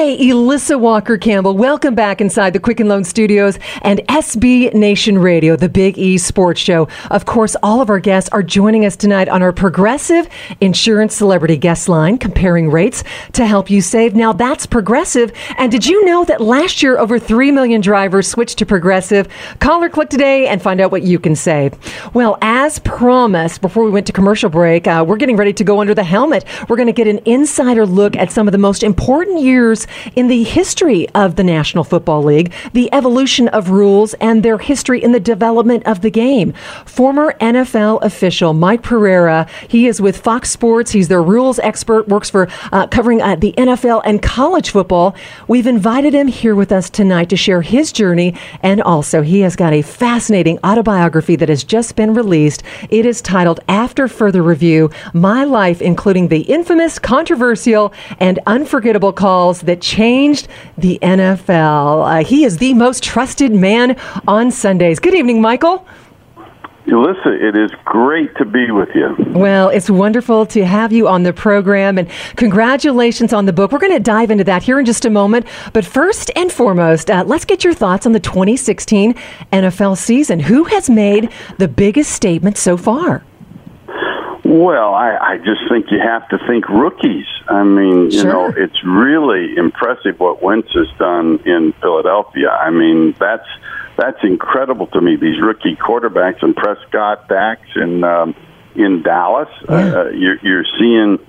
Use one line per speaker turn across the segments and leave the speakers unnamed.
Hey, Elissa Walker-Campbell, welcome back inside the Quicken Loan Studios and SB Nation Radio, the Big E Sports Show. Of course, all of our guests are joining us tonight on our Progressive Insurance Celebrity Guest Line, comparing rates to help you save. Now, that's Progressive. And did you know that last year, over 3 million drivers switched to Progressive? Call or click today and find out what you can save. Well, as promised, before we went to commercial break, we're getting ready to go under the helmet. We're going to get an insider look at some of the most important years in the history of the National Football League, the evolution of rules, and their history in the development of the game. Former NFL official Mike Pereira, he is with Fox Sports. He's their rules expert, works for covering the NFL and college football. We've invited him here with us tonight to share his journey, and also he has got a fascinating autobiography that has just been released. It is titled After Further Review, My Life, including the infamous, controversial, and unforgettable calls that changed the NFL. He is the most trusted man on Sundays. Good evening, Michael.
Elissa, it is great to be with you.
Well, it's wonderful to have you on the program, and congratulations on the book. We're going to dive into that here in just a moment. But first and foremost, let's get your thoughts on the 2016 NFL season. Who has made the biggest statement so far?
Well, I just think you have to think rookies. I mean, you know, it's really impressive what Wentz has done in Philadelphia. I mean, that's incredible to me. These rookie quarterbacks and Prescott, Dax, and in Dallas, you're seeing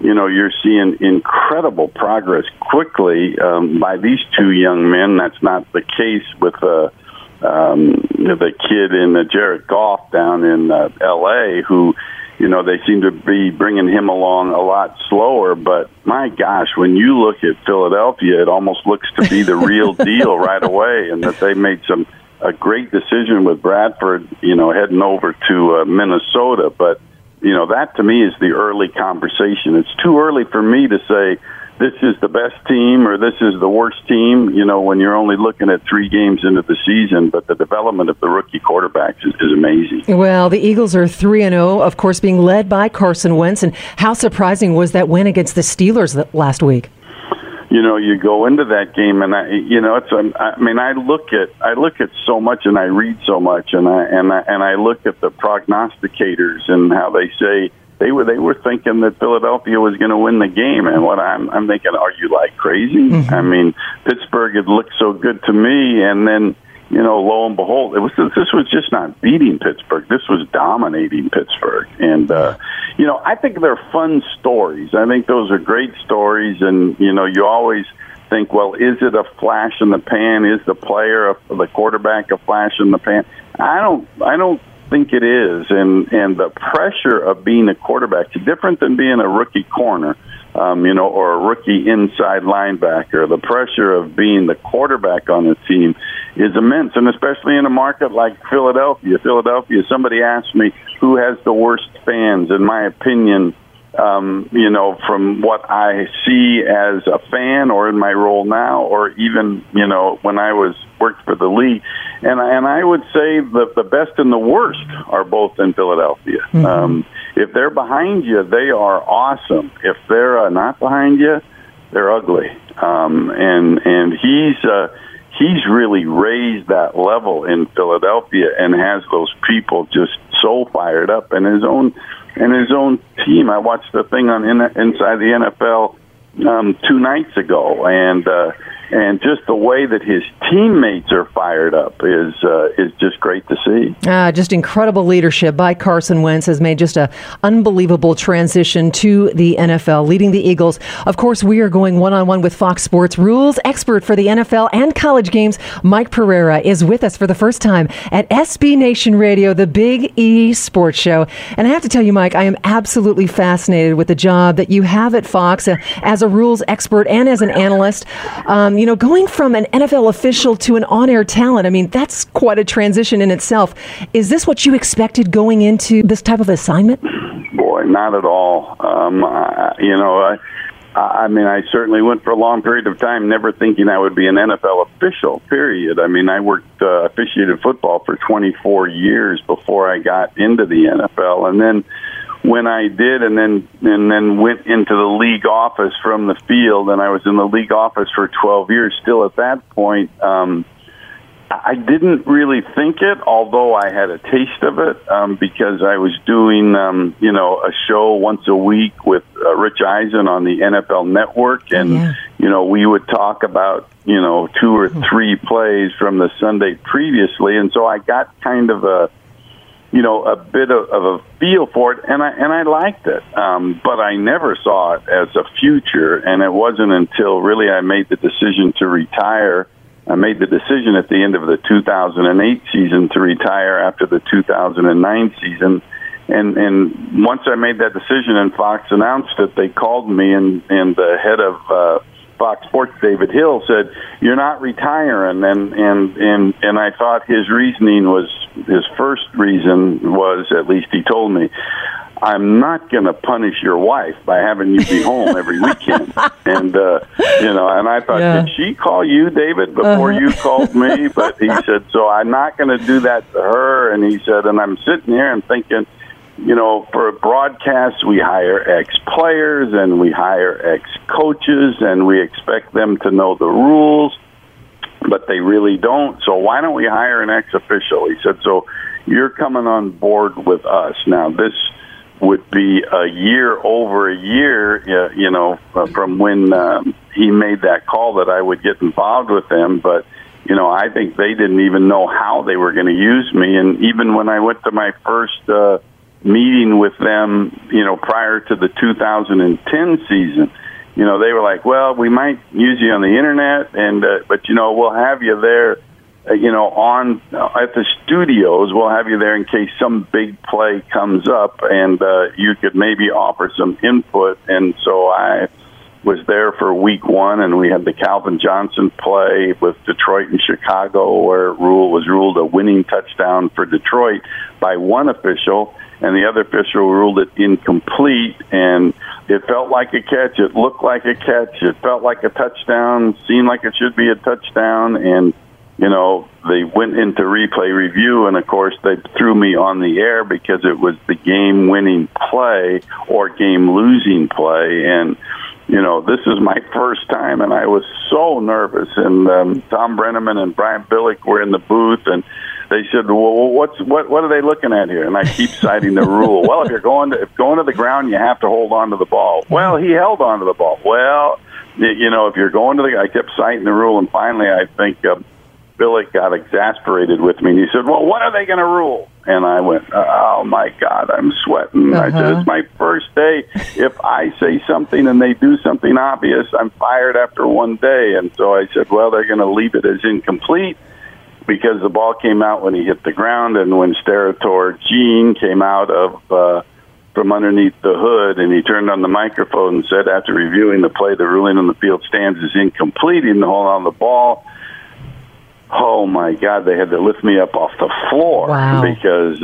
incredible progress quickly by these two young men. That's not the case with the kid in Jared Goff down in L.A. who. You know, they seem to be bringing him along a lot slower. But, my gosh, when you look at Philadelphia, it almost looks to be the real deal right away, and that they made a great decision with Bradford, you know, heading over to Minnesota. But, you know, that to me is the early conversation. It's too early for me to say this is the best team or this is the worst team, you know, when you're only looking at 3 games into the season. But the development of the rookie quarterbacks is amazing.
Well, the Eagles are 3-0, of course, being led by Carson Wentz. And how surprising was that win against the Steelers last week?
You know, you go into that game, and I look at so much, and I read so much, and I look at the prognosticators and how they say. They were thinking that Philadelphia was going to win the game, and what I'm thinking, are you like crazy? Mm-hmm. I mean, Pittsburgh had looked so good to me, and then you know, lo and behold, this was just not beating Pittsburgh. This was dominating Pittsburgh, and you know, I think they're fun stories. I think those are great stories, and you know, you always think, well, is it a flash in the pan? Is the player, the quarterback, a flash in the pan? I don't think it is, and the pressure of being a quarterback is different than being a rookie corner, you know, or a rookie inside linebacker. The pressure of being the quarterback on the team is immense, and especially in a market like Philadelphia. Somebody asked me who has the worst fans. In my opinion, you know, from what I see as a fan or in my role now, or even, you know, when I worked for the league, and I would say that the best and the worst are both in Philadelphia. Mm-hmm. If they're behind you, they are awesome. If they're not behind you, they're ugly. And he's really raised that level in Philadelphia and has those people just so fired up, and his own team. I watched the thing on Inside the NFL 2 nights ago, and just the way that his teammates are fired up is just great to see.
Just incredible leadership by Carson Wentz has made just an unbelievable transition to the NFL, leading the Eagles. Of course, we are going one-on-one with Fox Sports rules expert for the NFL and college games. Mike Pereira is with us for the first time at SB Nation Radio, the Big E Sports Show. And I have to tell you, Mike, I am absolutely fascinated with the job that you have at Fox as a rules expert and as an analyst. You know, going from an NFL official to an on-air talent, I mean, that's quite a transition in itself. Is this what you expected going into this type of assignment?
Boy, not at all. You know, I mean, I certainly went for a long period of time never thinking I would be an NFL official, period. I mean, I officiated football for 24 years before I got into the NFL. And then when I did, and then went into the league office from the field, and I was in the league office for 12 years. Still at that point, I didn't really think it, although I had a taste of it, because I was doing, a show once a week with Rich Eisen on the NFL Network, and we would talk about 2 or 3 plays from the Sunday previously, and so I got kind of a bit of a feel for it, and I liked it, but I never saw it as a future, and it wasn't until really I made the decision to retire. I made the decision at the end of the 2008 season to retire after the 2009 season, and once I made that decision and Fox announced it, they called me, and the head of Fox Sports, David Hill, said, "You're not retiring," and I thought his reasoning was, his first reason was, at least he told me, "I'm not going to punish your wife by having you be home every weekend." And and I thought, did she call you, David, before you called me? But he said, so I'm not going to do that to her. And he said, and I'm sitting here and thinking, for a broadcast, we hire ex-players and we hire ex-coaches and we expect them to know the rules, but they really don't. So why don't we hire an ex-official? He said, so you're coming on board with us. Now, this would be a year from when he made that call that I would get involved with them. But, I think they didn't even know how they were going to use me. And even when I went to my first meeting with them, prior to the 2010 season, they were like, well, we might use you on the internet, but we'll have you there, on at the studios. We'll have you there in case some big play comes up, and you could maybe offer some input. And so I was there for week 1, and we had the Calvin Johnson play with Detroit and Chicago, where it was ruled a winning touchdown for Detroit by one official, and the other official ruled it incomplete, and it felt like a catch. It looked like a catch. It felt like a touchdown, seemed like it should be a touchdown, and, they went into replay review, and, of course, they threw me on the air because it was the game-winning play or game-losing play, and, this is my first time, and I was so nervous, and Tom Brenneman and Brian Billick were in the booth, and they said, well, what are they looking at here? And I keep citing the rule. Well, if going to the ground, you have to hold on to the ball. Well, he held on to the ball. Well, if you're going to I kept citing the rule, and finally I think Billick got exasperated with me, and he said, well, what are they going to rule? And I went, oh, my God, I'm sweating. I said, it's my first day. If I say something and they do something obvious, I'm fired after one day. And so I said, well, they're going to leave it as incomplete, because the ball came out when he hit the ground, and when Sterator Gene came out of from underneath the hood, and he turned on the microphone and said, after reviewing the play, the ruling on the field stands is incomplete. He didn't hold on the ball. Oh my God! They had to lift me up off the floor.
Wow.
Because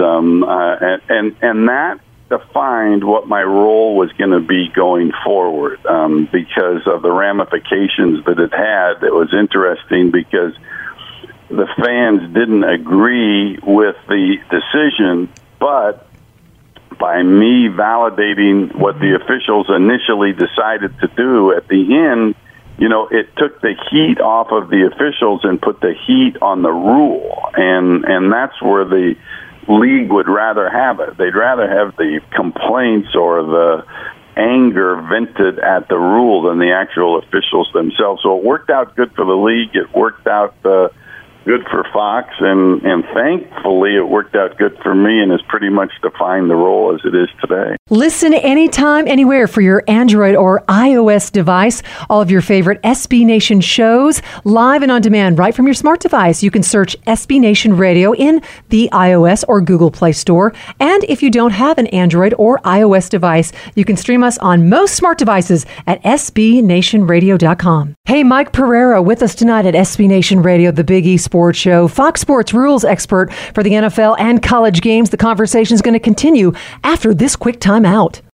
and that defined what my role was going to be going forward, because of the ramifications that it had. It was interesting because the fans didn't agree with the decision, but by me validating what the officials initially decided to do at the end, it took the heat off of the officials and put the heat on the rule. And that's where the league would rather have it. They'd rather have the complaints or the anger vented at the rule than the actual officials themselves. So it worked out good for the league. It worked out good for Fox, and thankfully it worked out good for me and has pretty much defined the role as it is today.
Listen anytime, anywhere for your Android or iOS device. All of your favorite SB Nation shows live and on demand right from your smart device. You can search SB Nation Radio in the iOS or Google Play Store. And if you don't have an Android or iOS device, you can stream us on most smart devices at sbnationradio.com. Hey, Mike Pereira with us tonight at SB Nation Radio, the Big E Sports Show, Fox Sports rules expert for the NFL and college games. The conversation is going to continue after this quick time out.